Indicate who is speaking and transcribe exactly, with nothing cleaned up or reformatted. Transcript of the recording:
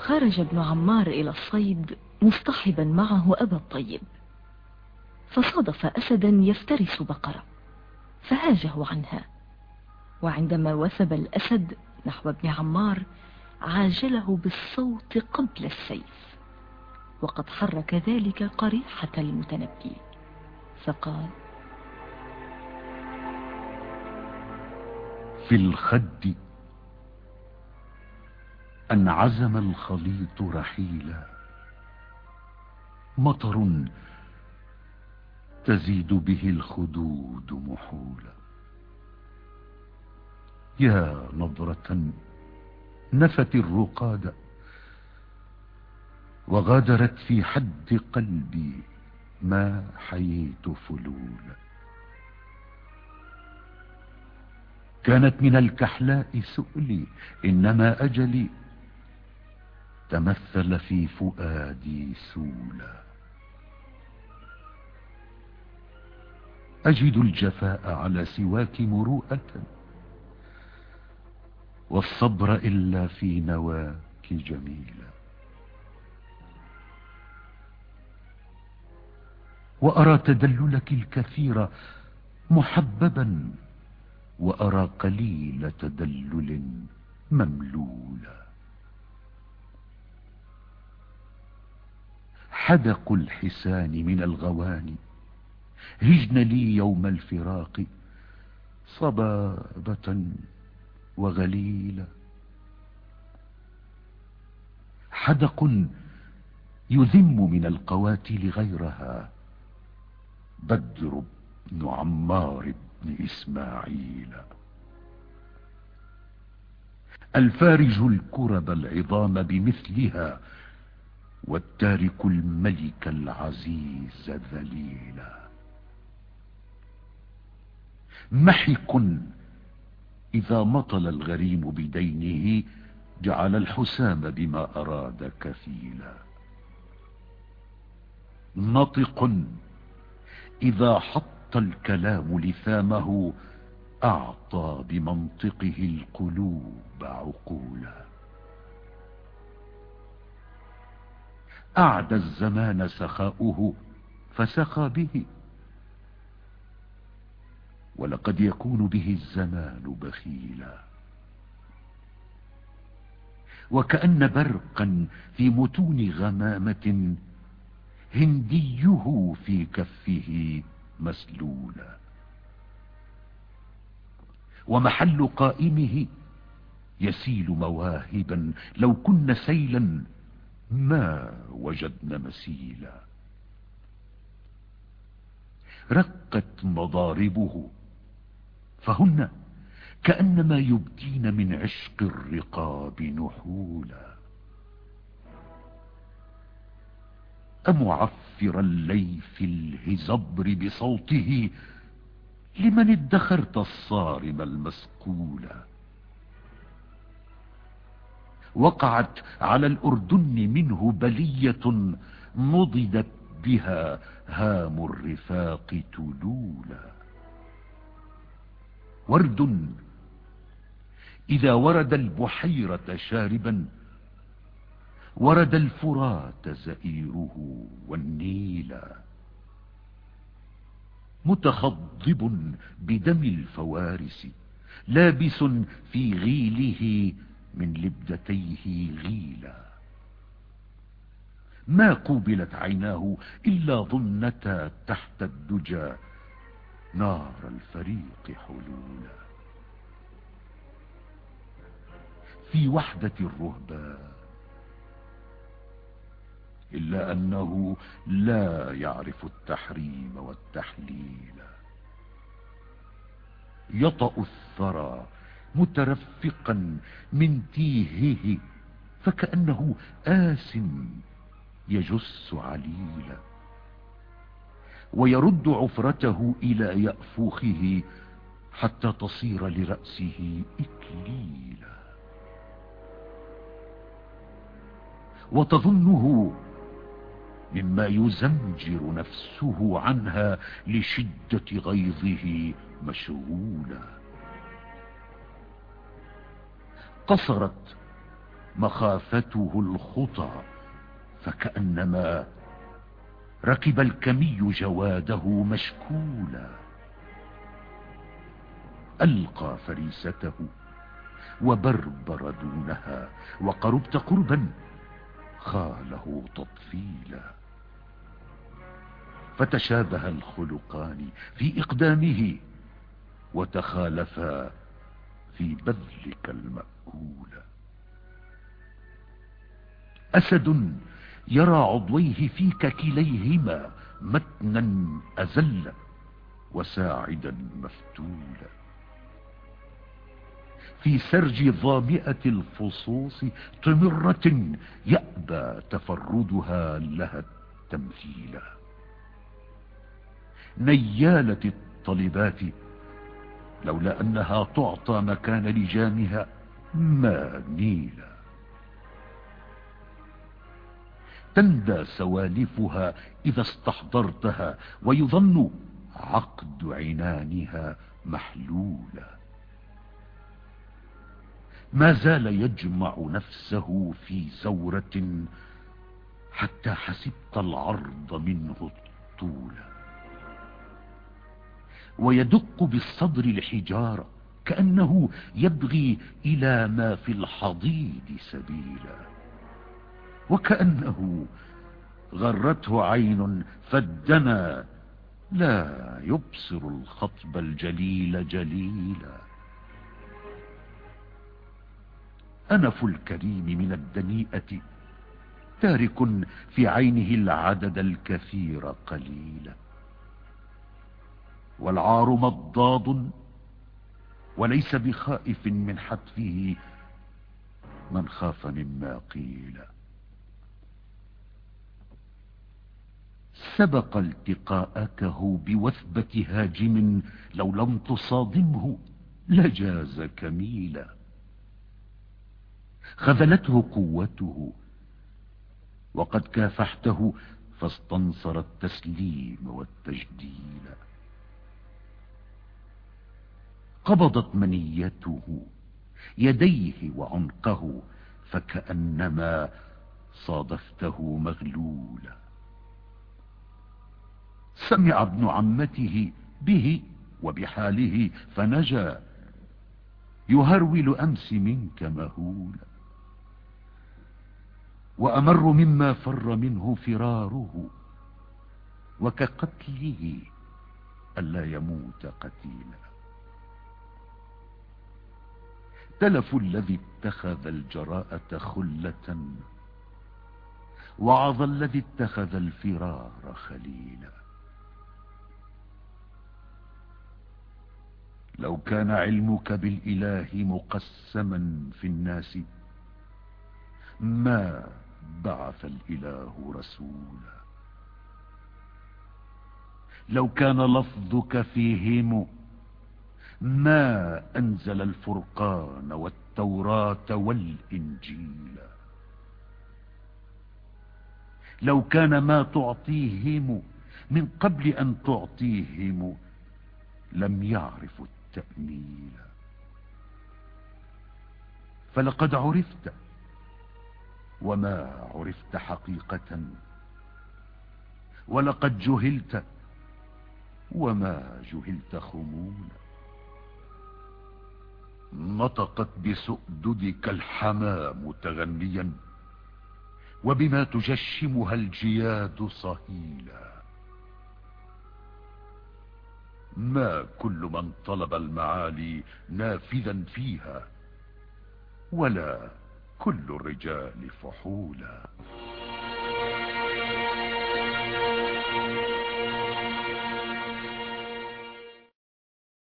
Speaker 1: خرج ابن عمار إلى الصيد مصطحبا معه أبا الطيب، فصادف أسدا يفترس بقرة فهاجه عنها، وعندما وثب الأسد نحو ابن عمار عاجله بالصوت قبل السيف، وقد حرك ذلك قريحة المتنبي فقال:
Speaker 2: في الخد أن عزم الخليط رحيلا، مطر تزيد به الخدود محولا. يا نظرة نفت الرقاد وغادرت في حد قلبي ما حييت فلولا. كانت من الكحلاء سؤلي، إنما أجلي تمثل في فؤادي سولا. أجد الجفاء على سواك مروءة، والصبر إلا في نواك جميلا. وأرى تدللك الكثير محببا، وأرى قليل تدلل مملولا. حدق الحسان من الغواني هجن لي يوم الفراق صبابة وغليلا. حدق يذم من القواتل غيرها بدر بن عمار بن إسماعيل. الفارج الكرب العظام بمثلها، والتارك الملك العزيز ذليلا. محك إذا مطل الغريم بدينه جعل الحسام بما أراد كفيلا. نطق إذا حط الكلام لثامه أعطى بمنطقه القلوب عقولا. أعدى الزمان سخاؤه فسخى به، ولقد يكون به الزمان بخيلا. وكأن برقا في متون غمامة هنديه في كفه مسلولا. ومحل قائمه يسيل مواهبا، لو كن سيلا ما وجدن مسيلا. رقت مضاربه فهن كأنما يبدين من عشق الرقاب نحولا. أمعفر الليث الهزبر بصوته لمن ادخرت الصارم المسقولا. وقعت على الأردن منه بلية نضدت بها هام الرفاق تلولا. ورد إذا ورد البحيرة شاربا ورد الفرات زئيره والنيلا. متخضب بدم الفوارس لابس في غيله من لبدتيه غيلا. ما قوبلت عيناه إلا ظنتا تحت الدجى نار الفريق حلولا. في وحدة الرهبان إلا أنه لا يعرف التحريم والتحليل. يطأ الثرى مترفقا من تيهه فكأنه آس يجس عليلا. ويرد عفرته إلى يأفوخه حتى تصير لرأسه إكليلا. وتظنه مما يزمجر نفسه عنها لشدة غيظه مشغولا. قصرت مخافته الخطى، فكأنما ركب الكمي جواده مشكولا. ألقى فريسته وبربر دونها، وقربت قربا خاله تطفيلا. فتشابه الخلقان في إقدامه، وتخالفا في بذلك المأكول. أسد يرى عضويه فيك كليهما متنا أزل، وساعدا مفتولا. في سرج ظامئة الفصوص طمرة يأبى تفردها لها التمثيلا. نيالة الطلبات لولا أنها تعطى مكان لجامها ما نيلا. تندى سوالفها إذا استحضرتها، ويظن عقد عنانها محلولا. ما زال يجمع نفسه في زورة حتى حسبت العرض منه الطولا. ويدق بالصدر الحجارة كأنه يبغي إلى ما في الحضيض سبيلا. وكأنه غرته عين فالدنا لا يبصر الخطب الجليل جليلا. أنف الكريم من الدنيئة تارك في عينه العدد الكثير قليلا. والعار مضاض وليس بخائف من حتفه من خاف مما قيل. سبق التقاءته بوثبة هاجم لو لم تصادمه لجاز كميلا. خذلته قوته وقد كافحته فاستنصر التسليم والتجديل. قبضت منيته يديه وعنقه فكأنما صادفته مغلولا. سمع ابن عمته به وبحاله فنجا، يهرول أمس منك مهولا. وأمر مما فر منه فراره، وكقتله ألا يموت قتيلا. تلف الذي اتخذ الجراءة خلة، وعظ الذي اتخذ الفرار خليلا. لو كان علمك بالإله مقسما في الناس ما بعث الإله رسولا. لو كان لفظك فيهم ما أنزل الفرقان والتوراة والإنجيل. لو كان ما تعطيهم من قبل أن تعطيهم لم يعرفوا التأميل. فلقد عرفت وما عرفت حقيقة، ولقد جهلت وما جهلت خمولا. نطقت بسؤددك الحمام تغنيا، وبما تجشمها الجياد صهيلا. ما كل من طلب المعالي نافذا فيها، ولا كل الرجال فحولا.